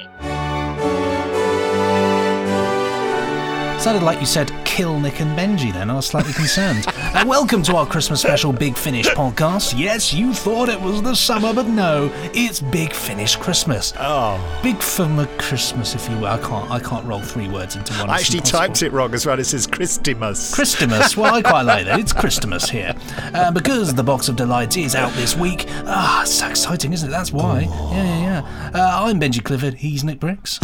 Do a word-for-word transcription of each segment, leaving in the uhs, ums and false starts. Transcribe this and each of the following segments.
Sounded like you said, kill Nick and Benji then. I was slightly concerned. And welcome to our Christmas special Big Finish podcast. Yes, you thought it was the summer, but no, it's Big Finish Christmas. Oh. Big Fun Christmas, if you will. I can't, I can't roll three words into one. I actually typed it wrong as well. It says Christmas. Christmas. Well, I quite like that. It's Christmas here. Uh, because the Box of Delights is out this week. Ah, it's so exciting, isn't it? That's why. Oh. Yeah, yeah, yeah. Uh, I'm Benji Clifford. He's Nick Briggs.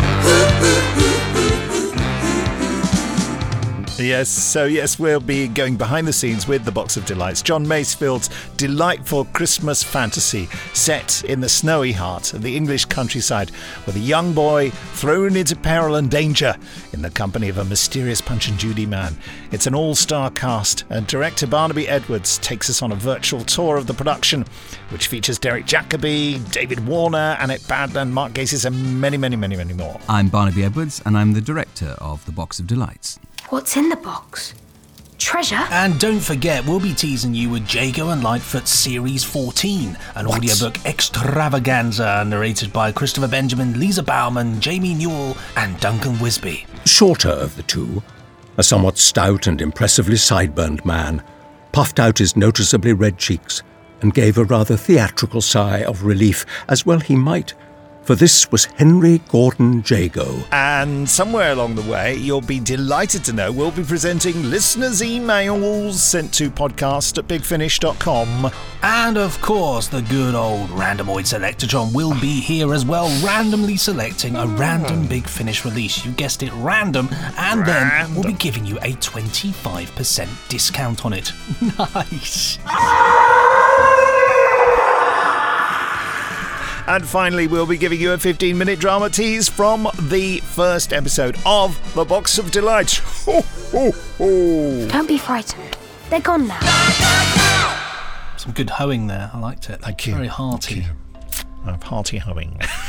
Yes, so yes, we'll be going behind the scenes with the Box of Delights. John Masefield's delightful Christmas fantasy set in the snowy heart of the English countryside with a young boy thrown into peril and danger in the company of a mysterious Punch and Judy man. It's an all-star cast, and director Barnaby Edwards takes us on a virtual tour of the production, which features Derek Jacobi, David Warner, Annette Badland, Mark Gatiss, and many, many, many, many more. I'm Barnaby Edwards, and I'm the director of the Box of Delights. What's in the box? Treasure? And don't forget, we'll be teasing you with Jago and Lightfoot Series fourteen, an what? audiobook extravaganza narrated by Christopher Benjamin, Lisa Bauman, Jamie Newell, and Duncan Wisby. Shorter of the two, a somewhat stout and impressively sideburns man, puffed out his noticeably red cheeks and gave a rather theatrical sigh of relief, as well he might, for this was Henry Gordon Jago. And somewhere along the way, you'll be delighted to know we'll be presenting listeners' emails sent to podcast at big finish dot com. And of course, the good old Randomoid Selectatron will be here as well, randomly selecting a random Big Finish release. You guessed it, random. And then random. We'll be giving you a twenty-five percent discount on it. Nice. And finally, we'll be giving you a fifteen-minute drama tease from the first episode of The Box of Delights. Ho, ho, ho. Don't be frightened. They're gone now. Some good hoeing there. I liked it. Thank you. Very hearty. Thank you. I have hearty hoeing.